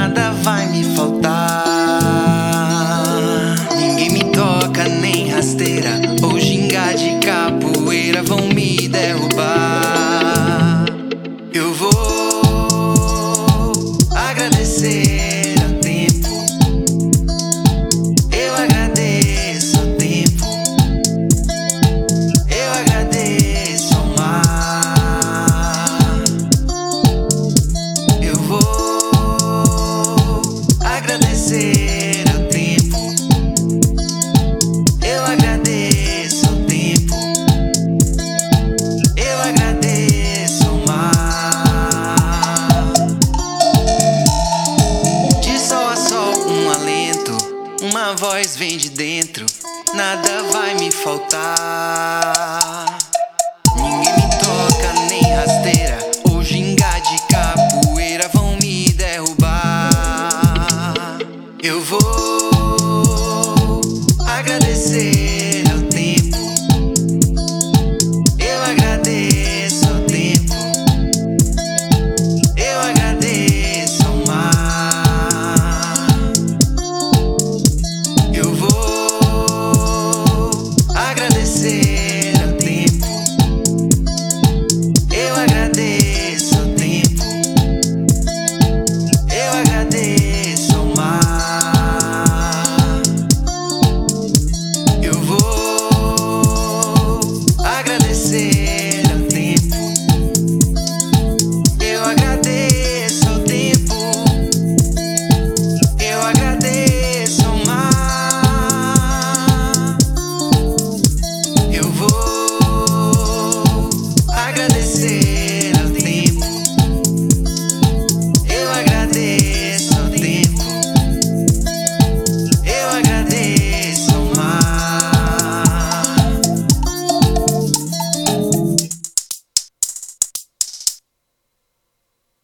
nada vai me faltar. Ninguém me toca, nem rasteira ou ginga de capoeira vão me derrubar. Eu vou agradecer ao tempo. Eu agradeço ao tempo. Eu agradeço ao mar. Eu vou agradecer ao tempo. Eu agradeço ao tempo. Eu agradeço ao mar. De sol a sol um alento, uma voz vem de dentro, nada vai me faltar.